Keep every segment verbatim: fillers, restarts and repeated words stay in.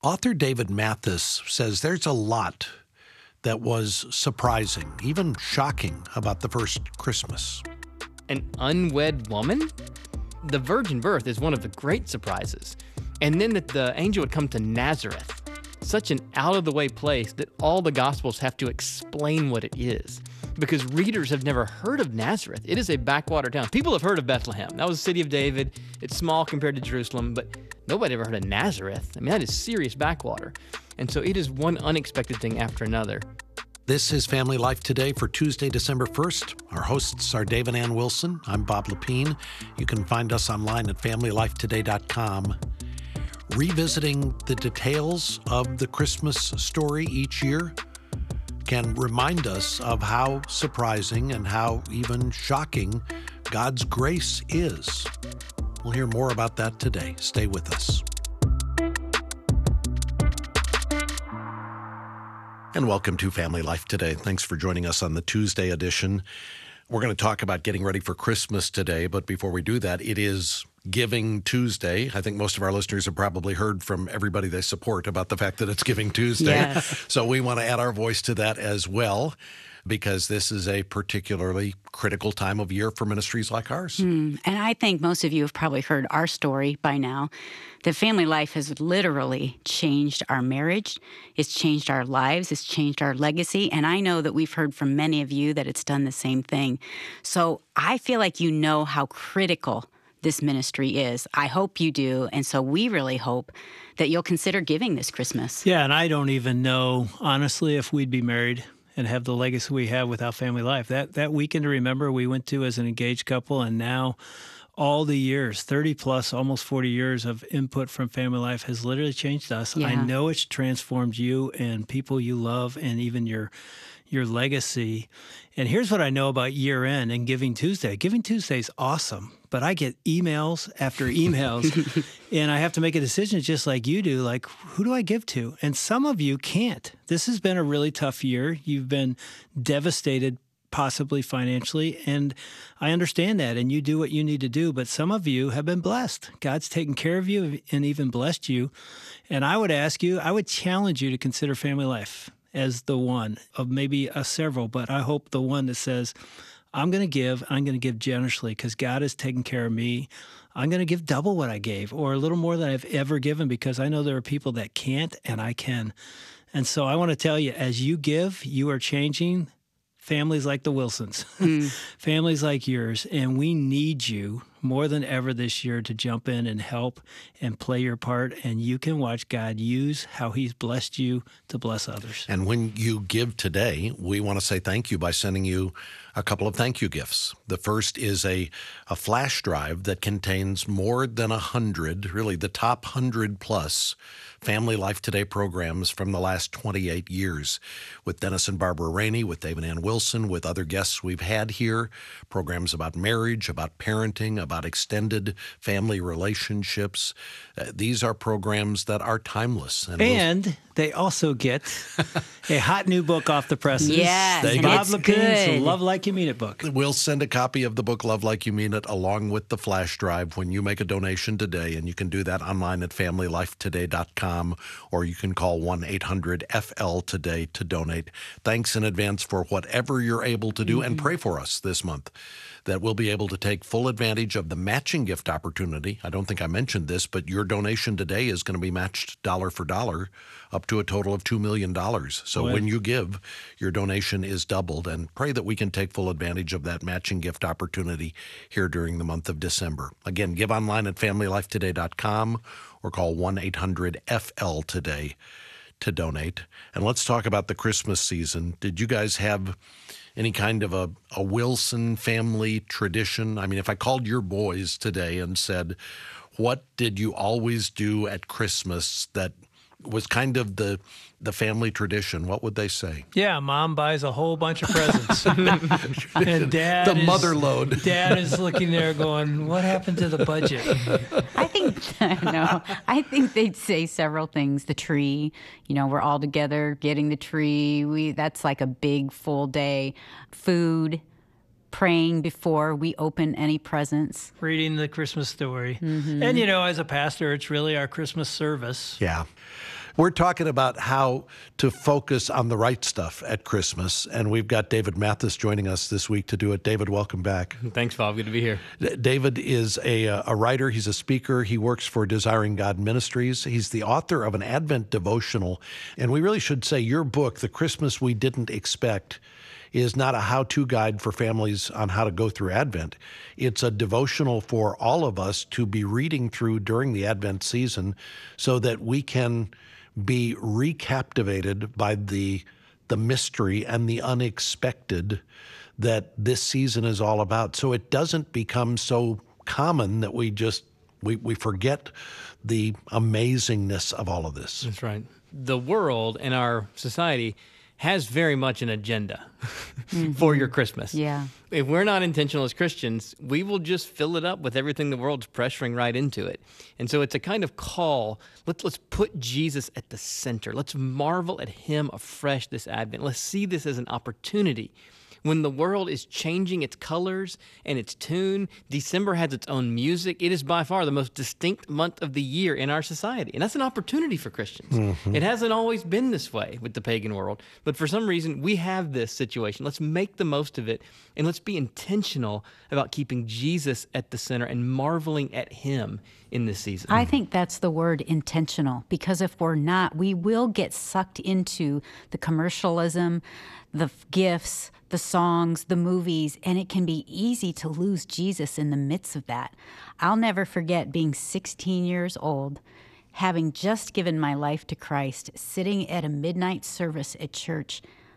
Author David Mathis says there's a lot that was surprising, even shocking about the first Christmas. An unwed woman? The virgin birth is one of the great surprises. And then that the angel would come to Nazareth, such an out-of-the-way place that all the Gospels have to explain what it is, because readers have never heard of Nazareth. It is a backwater town. People have heard of Bethlehem. That was the city of David. It's small compared to Jerusalem, but nobody ever heard of Nazareth. I mean, that is serious backwater. And so it is one unexpected thing after another. This is Family Life Today for Tuesday, December first. Our hosts are Dave and Ann Wilson. I'm Bob Lepine. You can find us online at family life today dot com. Revisiting the details of the Christmas story each year can remind us of how surprising and how even shocking God's grace is. We'll hear more about that today. Stay with us. And welcome to Family Life Today. Thanks for joining us on the Tuesday edition. We're going to talk about getting ready for Christmas today, but before we do that, it is Giving Tuesday. I think most of our listeners have probably heard from everybody they support about the fact that it's Giving Tuesday. Yes. So we want to add our voice to that as well, because this is a particularly critical time of year for ministries like ours. Mm, and I think most of you have probably heard our story by now. The family life has literally changed our marriage. It's changed our lives. It's changed our legacy. And I know that we've heard from many of you that it's done the same thing. So I feel like you know how critical this ministry is. I hope you do. And so we really hope that you'll consider giving this Christmas. Yeah, and I don't even know, honestly, if we'd be married and have the legacy we have without Family Life. That that weekend to remember we went to as an engaged couple, and now all the years, thirty plus, almost forty years of input from Family Life has literally changed us. Yeah. I know it's transformed you and people you love and even your your legacy. And here's what I know about year end and Giving Tuesday. Giving Tuesday is awesome, but I get emails after emails and I have to make a decision just like you do, like, who do I give to? And some of you can't. This has been a really tough year. You've been devastated possibly financially, and I understand that, and you do what you need to do, but some of you have been blessed. God's taken care of you and even blessed you, and I would ask you, I would challenge you to consider Family Life as the one of maybe a several, but I hope the one that says, I'm going to give, I'm going to give generously because God has taken care of me. I'm going to give double what I gave or a little more than I've ever given because I know there are people that can't and I can. And so I want to tell you, as you give, you are changing families like the Wilsons, mm. families like yours, and we need you more than ever this year to jump in and help and play your part, and you can watch God use how he's blessed you to bless others. And when you give today, we want to say thank you by sending you a couple of thank you gifts. The first is a, a flash drive that contains more than a hundred, really the top hundred plus Family Life Today programs from the last twenty-eight years with Dennis and Barbara Rainey, with Dave and Ann Wilson, with other guests we've had here, programs about marriage, about parenting, about extended family relationships. Uh, these are programs that are timeless. And, and we'll... they also get a hot new book off the presses. Yes, the Bob Lepine's Love Like You Mean It book. We'll send a copy of the book Love Like You Mean It along with the flash drive when you make a donation today, and you can do that online at family life today dot com. Or you can call one eight hundred F L today to donate. Thanks in advance for whatever you're able to do, mm-hmm. and pray for us this month that we'll be able to take full advantage of the matching gift opportunity. I don't think I mentioned this, but your donation today is going to be matched dollar for dollar up to a total of two million dollars. So Boy. when you give, your donation is doubled, and pray that we can take full advantage of that matching gift opportunity here during the month of December. Again, give online at family life today dot com or call one eight hundred F L today to donate. And let's talk about the Christmas season. Did you guys have any kind of a, a Wilson family tradition? I mean, if I called your boys today and said, what did you always do at Christmas that was kind of the the family tradition, what would they say? Yeah, Mom buys a whole bunch of presents. And Dad The is, mother load. Dad is looking there going, what happened to the budget? I think, no, I think they'd say several things. The tree, you know, we're all together getting the tree. We That's like a big full day. Food, praying before we open any presents. Reading the Christmas story. Mm-hmm. And, you know, as a pastor, it's really our Christmas service. Yeah. We're talking about how to focus on the right stuff at Christmas, and we've got David Mathis joining us this week to do it. David, welcome back. Thanks, Bob. Good to be here. D- David is a, a writer. He's a speaker. He works for Desiring God Ministries. He's the author of an Advent devotional, and we really should say your book, The Christmas We Didn't Expect, is not a how-to guide for families on how to go through Advent. It's a devotional for all of us to be reading through during the Advent season so that we can be recaptivated by the the mystery and the unexpected that this season is all about. So it doesn't become so common that we just we, we forget the amazingness of all of this. That's right. The world and our society has very much an agenda mm-hmm. for your Christmas. Yeah. If we're not intentional as Christians, we will just fill it up with everything the world's pressuring right into it. And so it's a kind of call. Let's, let's put Jesus at the center. Let's marvel at him afresh this Advent. Let's see this as an opportunity. When the world is changing its colors and its tune, December has its own music. It is by far the most distinct month of the year in our society. And that's an opportunity for Christians. Mm-hmm. It hasn't always been this way with the pagan world. But for some reason, we have this situation. Let's make the most of it. And let's be intentional about keeping Jesus at the center and marveling at him in this season. I think that's the word, intentional, because if we're not, we will get sucked into the commercialism, the gifts, the songs, the movies, and it can be easy to lose Jesus in the midst of that. I'll never forget being sixteen years old, having just given my life to Christ, sitting at a midnight service at church,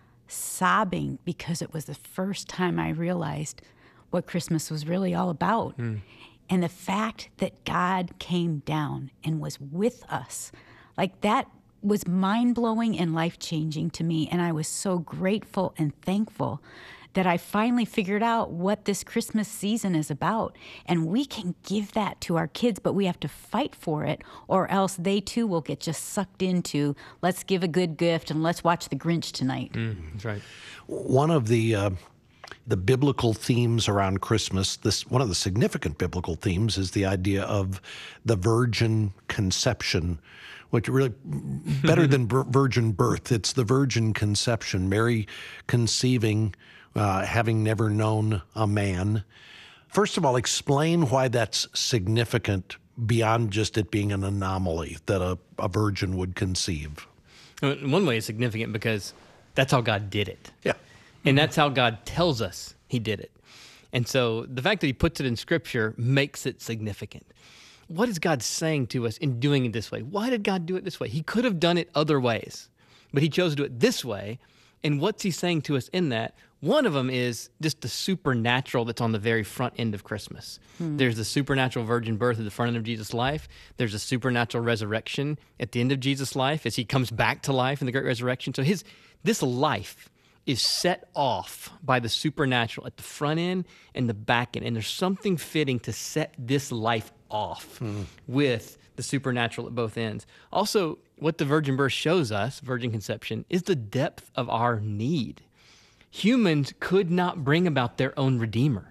sobbing because it was the first time I realized what Christmas was really all about. Mm. And the fact that God came down and was with us, like that was mind-blowing and life-changing to me. And I was so grateful and thankful that I finally figured out what this Christmas season is about. And we can give that to our kids, but we have to fight for it, or else they too will get just sucked into, let's give a good gift and let's watch The Grinch tonight. Mm, that's right. One of the uh, the biblical themes around Christmas, this one of the significant biblical themes is the idea of the virgin conception, which really better than virgin birth. It's the virgin conception, Mary conceiving, uh, having never known a man. First of all, explain why that's significant beyond just it being an anomaly that a, a virgin would conceive. In one way, it's significant because that's how God did it. Yeah. And that's how God tells us he did it. And so the fact that he puts it in Scripture makes it significant. What is God saying to us in doing it this way? Why did God do it this way? He could have done it other ways, but he chose to do it this way. And what's he saying to us in that? One of them is just the supernatural that's on the very front end of Christmas. Hmm. There's the supernatural virgin birth at the front end of Jesus' life. There's a supernatural resurrection at the end of Jesus' life as he comes back to life in the great resurrection. So his this life is set off by the supernatural at the front end and the back end. And there's something fitting to set this life off hmm. with the supernatural at both ends. Also, what the virgin birth shows us, virgin conception, is the depth of our need. Humans could not bring about their own Redeemer.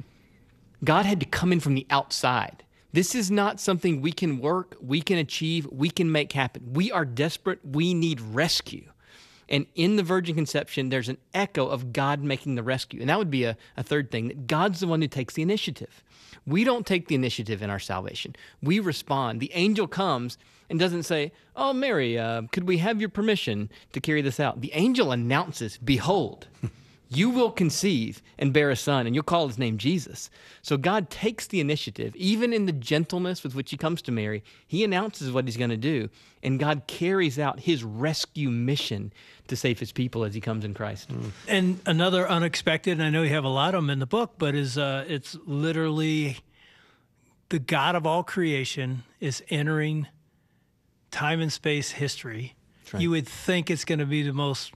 God had to come in from the outside. This is not something we can work, we can achieve, we can make happen. We are desperate. We need rescue. And in the virgin conception, there's an echo of God making the rescue. And that would be a, a third thing, that God's the one who takes the initiative. We don't take the initiative in our salvation. We respond. The angel comes and doesn't say, oh, Mary, uh, could we have your permission to carry this out? The angel announces, behold, you will conceive and bear a son, and you'll call his name Jesus. So God takes the initiative. Even in the gentleness with which he comes to Mary, he announces what he's going to do, and God carries out his rescue mission to save his people as he comes in Christ. Mm. And another unexpected, and I know you have a lot of them in the book, but is uh, it's literally the God of all creation is entering time and space history. Right. You would think it's going to be the most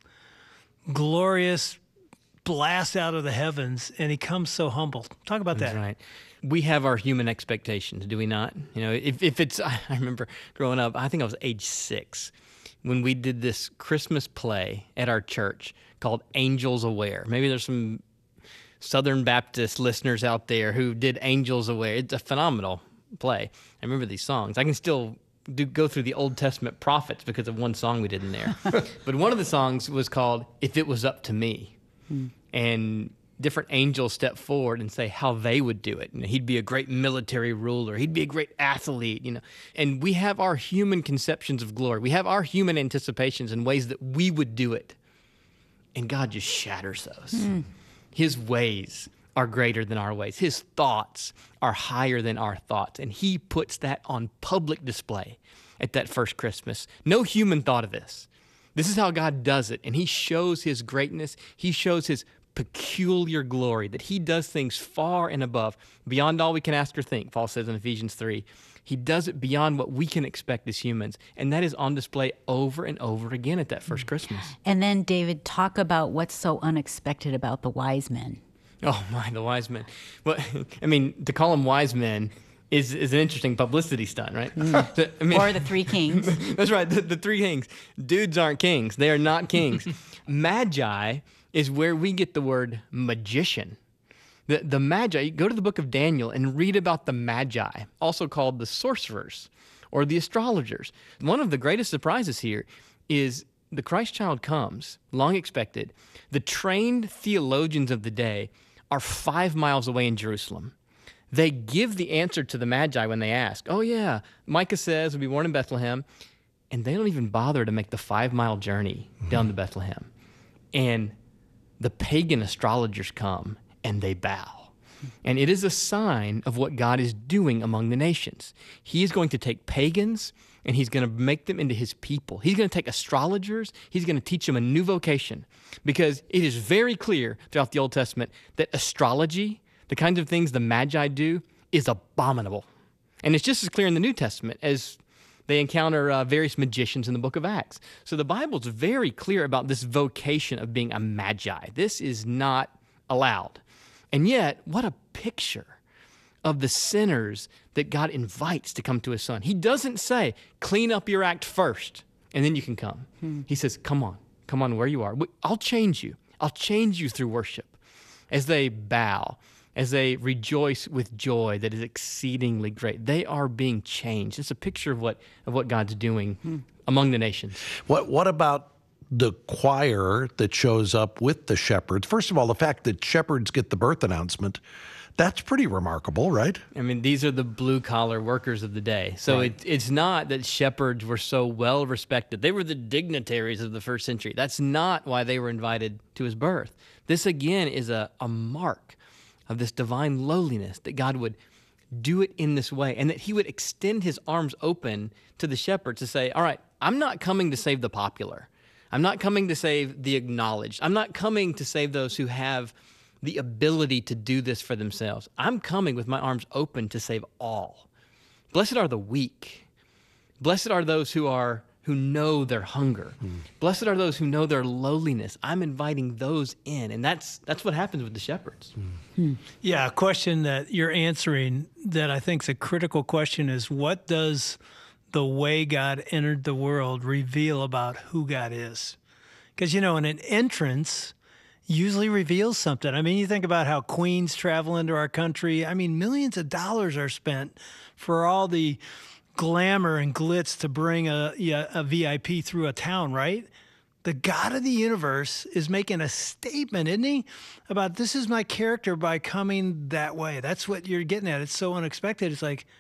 glorious blast out of the heavens, and he comes so humble. Talk about That's that. Right. We have our human expectations, do we not? You know, if, if it's, I remember growing up, I think I was age six, when we did this Christmas play at our church called Angels Aware. Maybe there's some Southern Baptist listeners out there who did Angels Aware. It's a phenomenal play. I remember these songs. I can still do go through the Old Testament prophets because of one song we did in there. But one of the songs was called "If It Was Up to Me," mm. and different angels step forward and say how they would do it. And he'd be a great military ruler. He'd be a great athlete, you know. And we have our human conceptions of glory. We have our human anticipations and ways that we would do it. And God just shatters those. Mm. His ways are greater than our ways. His thoughts are higher than our thoughts. And he puts that on public display at that first Christmas. No human thought of this. This is how God does it. And he shows his greatness. He shows his peculiar glory, that he does things far and above, beyond all we can ask or think, Paul says in Ephesians three. He does it beyond what we can expect as humans, and that is on display over and over again at that first Christmas. And then, David, talk about what's so unexpected about the wise men. Oh, my, the wise men. Well, I mean, to call them wise men is, is an interesting publicity stunt, right? Mm. So, I mean, or the three kings. That's right, the, the three kings. Dudes aren't kings. They are not kings. Magi is where we get the word magician. The, the Magi, you go to the book of Daniel and read about the Magi, also called the sorcerers or the astrologers. One of the greatest surprises here is the Christ child comes, long expected. The trained theologians of the day are five miles away in Jerusalem. They give the answer to the Magi when they ask, oh yeah, Micah says we'll be born in Bethlehem, and they don't even bother to make the five-mile journey mm-hmm. down to Bethlehem. And the pagan astrologers come and they bow. And it is a sign of what God is doing among the nations. He is going to take pagans and he's going to make them into his people. He's going to take astrologers. He's going to teach them a new vocation, because it is very clear throughout the Old Testament that astrology, the kinds of things the Magi do, is abominable. And it's just as clear in the New Testament as they encounter uh, various magicians in the book of Acts. So the Bible's very clear about this vocation of being a magi. This is not allowed. And yet, what a picture of the sinners that God invites to come to his son. He doesn't say, clean up your act first, and then you can come. Hmm. He says, come on, come on where you are. I'll change you. I'll change you through worship. As they bow, as they rejoice with joy that is exceedingly great, they are being changed. It's a picture of what of what God's doing hmm. among the nations. What what about the choir that shows up with the shepherds? First of all, the fact that shepherds get the birth announcement, that's pretty remarkable, right? I mean, these are the blue-collar workers of the day. So right. it, it's not that shepherds were so well respected. They were the dignitaries of the first century. That's not why they were invited to his birth. This, again, is a, a mark of this divine lowliness, that God would do it in this way, and that he would extend his arms open to the shepherds to say, all right, I'm not coming to save the popular. I'm not coming to save the acknowledged. I'm not coming to save those who have the ability to do this for themselves. I'm coming with my arms open to save all. Blessed are the weak. Blessed are those who are who know their hunger. Mm. Blessed are those who know their lowliness. I'm inviting those in, and that's that's what happens with the shepherds. Mm. Hmm. Yeah, a question that you're answering that I think is a critical question is, what does the way God entered the world reveal about who God is? Because, you know, in an entrance usually reveals something. I mean, you think about how queens travel into our country. I mean, millions of dollars are spent for all the glamour and glitz to bring a, a V I P through a town, right? The God of the universe is making a statement, isn't he? About, this is my character by coming that way. That's what you're getting at. It's so unexpected. It's like,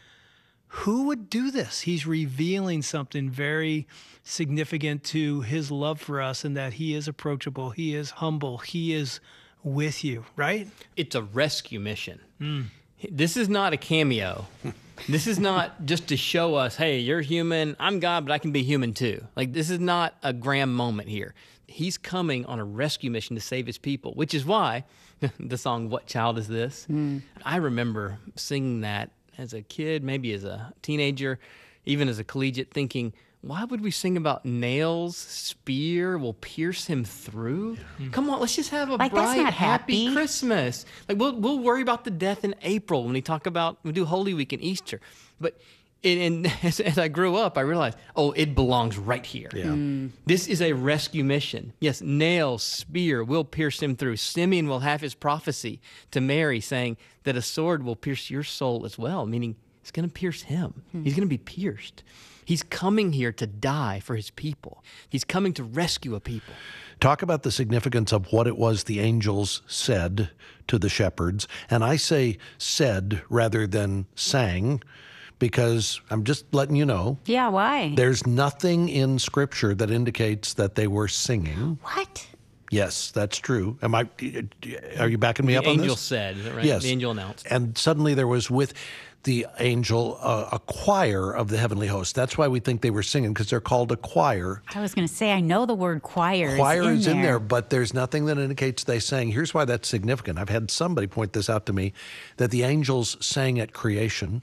who would do this? He's revealing something very significant to his love for us, and that he is approachable, he is humble, he is with you, right? It's a rescue mission. Mm. This is not a cameo. This is not just to show us, hey, you're human, I'm God, but I can be human too. Like, this is not a grand moment here. He's coming on a rescue mission to save his people, which is why the song, What Child Is This? Mm. I remember singing that as a kid, maybe as a teenager, even as a collegiate, thinking, why would we sing about nails, spear will pierce him through? Yeah. Come on, let's just have a like, bright, happy. happy Christmas. Like, we'll we'll worry about the death in April when we talk about, we do Holy Week and Easter. But it, and as, as I grew up, I realized, oh, it belongs right here. Yeah. Mm. This is a rescue mission. Yes, nails, spear will pierce him through. Simeon will have his prophecy to Mary saying that a sword will pierce your soul as well, meaning it's going to pierce him. Mm. He's going to be pierced. He's coming here to die for his people. He's coming to rescue a people. Talk about the significance of what it was the angels said to the shepherds. And I say said rather than sang, because I'm just letting you know. Yeah, why? There's nothing in Scripture that indicates that they were singing. What? Yes, that's true. Am I? Are you backing me The up on this? angel said, is that right? Yes. The angel announced. And suddenly there was with the angel uh, a choir of the heavenly host. That's why we think they were singing, because they're called a choir. I was going to say, I know the word choir, Choir is in is there. in there, but there's nothing that indicates they sang. Here's why that's significant. I've had somebody point this out to me, that the angels sang at creation.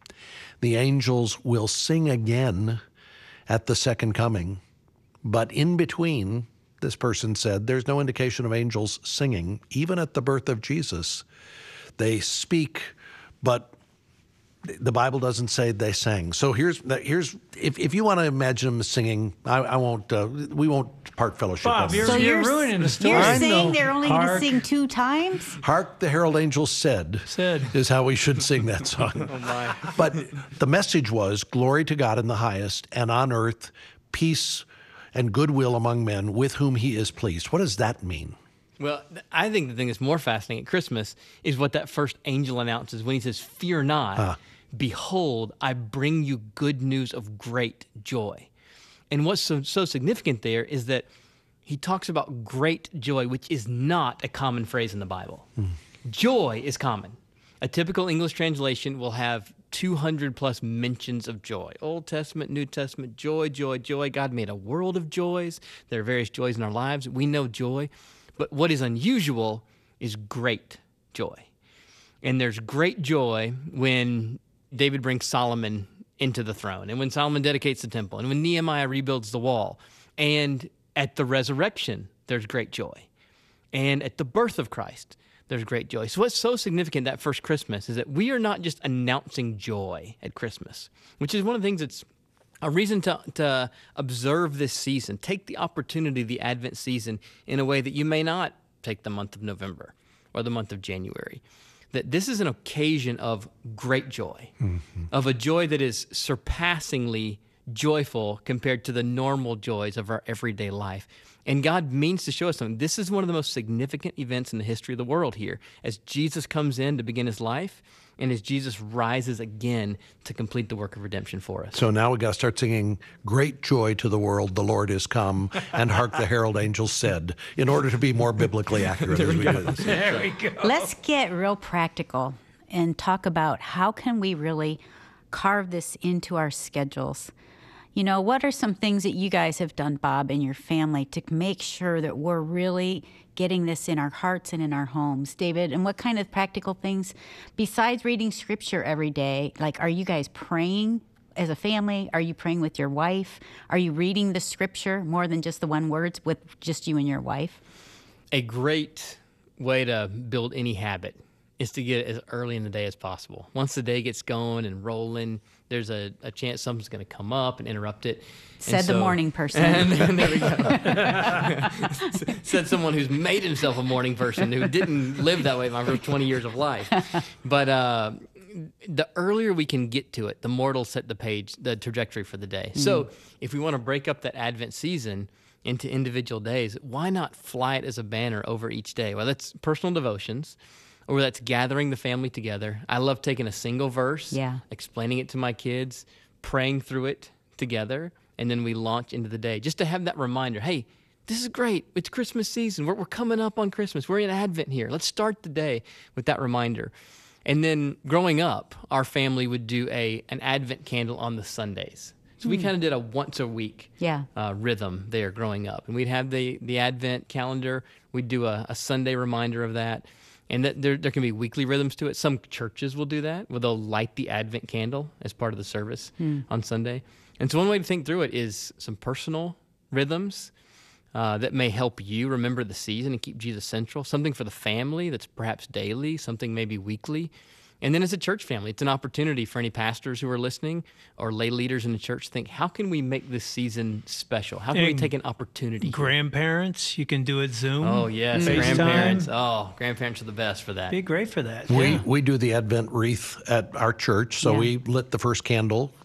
The angels will sing again at the second coming. But in between, this person said, there's no indication of angels singing. Even at the birth of Jesus, they speak, but the Bible doesn't say they sang. So here's here's if, if you want to imagine them singing, I, I won't. Uh, we won't part fellowship. Bob, on you're, this. So you're, you're, ruining the story. You're I saying know. they're only going to Hark. sing two times? Hark, the herald angels said, Said. is how we should sing that song. Oh, my. But the message was, glory to God in the highest, and on earth, peace and goodwill among men with whom he is pleased. What does that mean? Well, th- I think the thing that's more fascinating at Christmas is what that first angel announces when he says, "Fear not, behold, I bring you good news of great joy." And what's so, so significant there is that he talks about great joy, which is not a common phrase in the Bible. Joy is common. A typical English translation will have two hundred plus mentions of joy. Old Testament, New Testament, joy, joy, joy. God made a world of joys. There are various joys in our lives. We know joy. But what is unusual is great joy. And there's great joy when David brings Solomon into the throne, and when Solomon dedicates the temple, and when Nehemiah rebuilds the wall. And at the resurrection, there's great joy. And at the birth of Christ, there's great joy. So what's so significant that first Christmas is that we are not just announcing joy at Christmas, which is one of the things that's a reason to, to observe this season. Take the opportunity of the Advent season in a way that you may not take the month of November or the month of January. That this is an occasion of great joy, mm-hmm. of a joy that is surpassingly joyful compared to the normal joys of our everyday life. And God means to show us something. This is one of the most significant events in the history of the world here. As Jesus comes in to begin his life, and as Jesus rises again to complete the work of redemption for us. So now we got to start singing, great joy to the world, the Lord is come, and hark the herald angels said, in order to be more biblically accurate as we do this. There we go. Let's get real practical and talk about how can we really carve this into our schedules. You know, what are some things that you guys have done, Bob, and your family to make sure that we're really getting this in our hearts and in our homes? David, and what kind of practical things, besides reading scripture every day, like are you guys praying as a family? Are you praying with your wife? Are you reading the scripture more than just the one words with just you and your wife? A great way to build any habit is to get it as early in the day as possible. Once the day gets going and rolling, there's a, a chance something's going to come up and interrupt it. Said And the so- morning person. And, and there we go. Said someone who's made himself a morning person who didn't live that way my first twenty years of life. But uh, the earlier we can get to it, the more it'll set the page, the trajectory for the day. So if we want to break up that Advent season into individual days, why not fly it as a banner over each day? Well, that's personal devotions, or that's gathering the family together. I love taking a single verse, Yeah. explaining it to my kids, praying through it together, and then we launch into the day. Just to have that reminder, hey, this is great. It's Christmas season. We're, we're coming up on Christmas. We're in Advent here. Let's start the day with that reminder. And then growing up, our family would do a an Advent candle on the Sundays. So we kind of did a once a week Yeah. uh, rhythm there growing up. And we'd have the, the Advent calendar. We'd do a, a Sunday reminder of that. And that there, there can be weekly rhythms to it. Some churches will do that, where they'll light the Advent candle as part of the service on Sunday. And so one way to think through it is some personal rhythms uh, that may help you remember the season and keep Jesus central. Something for the family that's perhaps daily, something maybe weekly. And then as a church family, it's an opportunity for any pastors who are listening or lay leaders in the church to think, how can we make this season special? How can we And take an opportunity here? Grandparents, you can do it Zoom. Oh, yes, FaceTime. grandparents. Oh, grandparents are the best for that. Be great for that. We Yeah. we do the Advent wreath at our church, so Yeah. we lit the first candle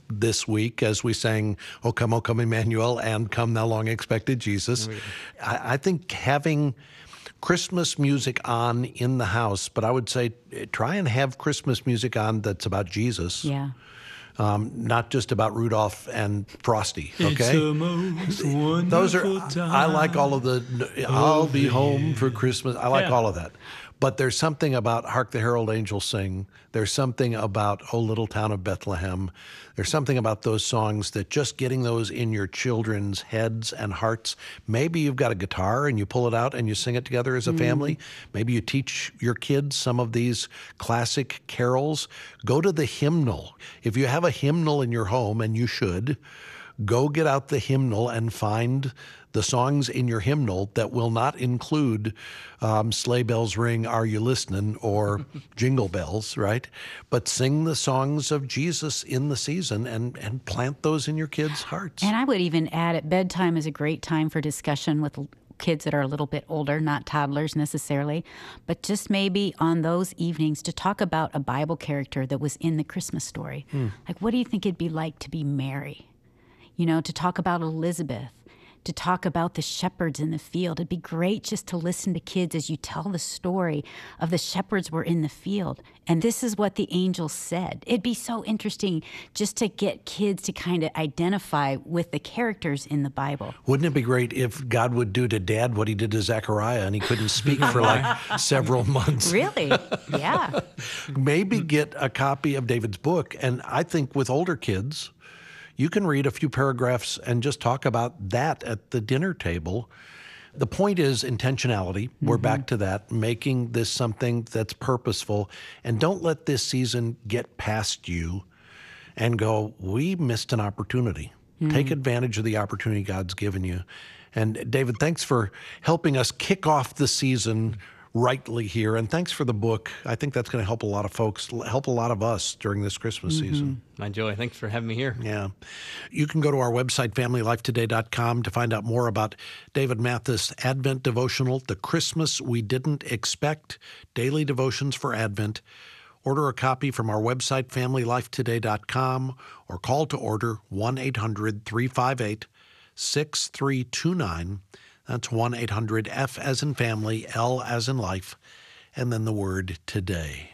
this week as we sang, O Come, O Come Emmanuel, and Come Thou Long Expected Jesus. I, I think having Christmas music on in the house, but I would say try and have Christmas music on that's about Jesus. Yeah. Um, not just about Rudolph and Frosty, okay? It's the most wonderful Those are, time. I like all of the, I'll be home for Christmas. I like Yeah. all of that. But there's something about Hark the Herald Angels Sing. There's something about O Little Town of Bethlehem. There's something about those songs that just getting those in your children's heads and hearts. Maybe you've got a guitar and you pull it out and you sing it together as a family. Maybe you teach your kids some of these classic carols. Go to the hymnal. If you have a hymnal in your home, and you should, go get out the hymnal and find the songs in your hymnal that will not include um, Sleigh Bells Ring, Are You Listening, or Jingle Bells, right? But sing the songs of Jesus in the season and, and plant those in your kids' hearts. And I would even add at bedtime is a great time for discussion with kids that are a little bit older, not toddlers necessarily, but just maybe on those evenings to talk about a Bible character that was in the Christmas story. Hmm. Like, what do you think it'd be like to be Mary? You know, to talk about Elizabeth, to talk about the shepherds in the field. It'd be great just to listen to kids as you tell the story of the shepherds were in the field. And this is what the angel said. It'd be so interesting just to get kids to kind of identify with the characters in the Bible. Wouldn't it be great if God would do to Dad what he did to Zechariah and he couldn't speak for like several months? Really? Yeah. Maybe get a copy of David's book. And I think with older kids, you can read a few paragraphs and just talk about that at the dinner table. The point is intentionality. Mm-hmm. We're back to that, making this something that's purposeful. And don't let this season get past you and go, we missed an opportunity. Mm-hmm. Take advantage of the opportunity God's given you. And David, thanks for helping us kick off the season rightly here. And thanks for the book. I think that's going to help a lot of folks, help a lot of us during this Christmas mm-hmm. season. My joy. Thanks for having me here. Yeah. You can go to our website, family life today dot com, to find out more about David Mathis' Advent devotional, The Christmas We Didn't Expect, Daily Devotions for Advent. Order a copy from our website, family life today dot com, or call to order one eight hundred three five eight six three two nine. That's one eight hundred F as in family, L as in life, and then the word today.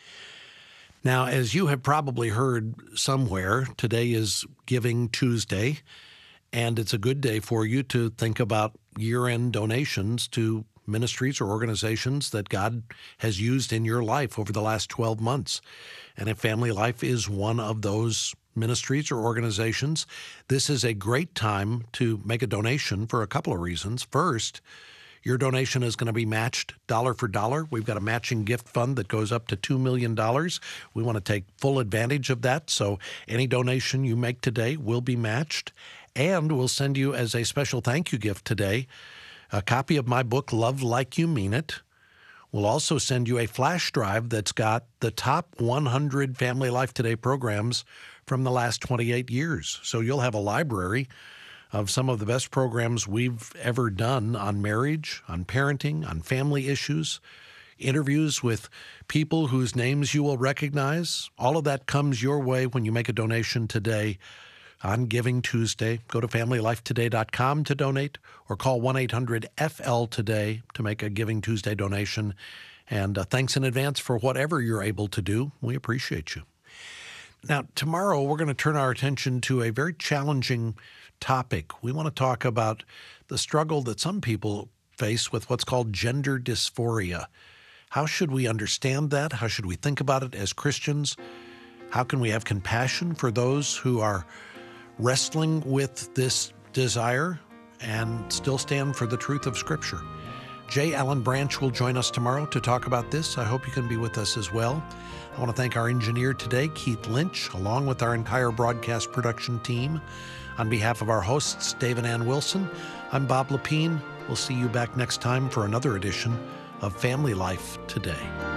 Now, as you have probably heard somewhere, today is Giving Tuesday, and it's a good day for you to think about year-end donations to ministries or organizations that God has used in your life over the last twelve months. And if Family Life is one of those ministries or organizations, this is a great time to make a donation for a couple of reasons. First, your donation is going to be matched dollar for dollar. We've got a matching gift fund that goes up to two million dollars. We want to take full advantage of that, so any donation you make today will be matched. And we'll send you, as a special thank you gift today, a copy of my book, Love Like You Mean It. We'll also send you a flash drive that's got the top one hundred Family Life Today programs from the last twenty-eight years. So you'll have a library of some of the best programs we've ever done on marriage, on parenting, on family issues, interviews with people whose names you will recognize. All of that comes your way when you make a donation today on Giving Tuesday. Go to family life today dot com to donate, or call one eight hundred F L today to make a Giving Tuesday donation. And uh, thanks in advance for whatever you're able to do. We appreciate you. Now, tomorrow we're going to turn our attention to a very challenging topic. We want to talk about the struggle that some people face with what's called gender dysphoria. How should we understand that? How should we think about it as Christians? How can we have compassion for those who are wrestling with this desire and still stand for the truth of Scripture? J. Allen Branch will join us tomorrow to talk about this. I hope you can be with us as well. I want to thank our engineer today, Keith Lynch, along with our entire broadcast production team. On behalf of our hosts, Dave and Ann Wilson, I'm Bob Lepine. We'll see you back next time for another edition of Family Life Today.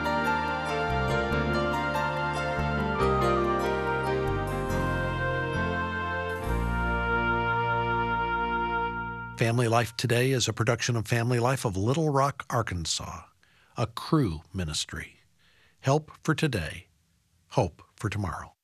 Family Life Today is a production of Family Life of Little Rock, Arkansas, a Cru ministry. Help for today, hope for tomorrow.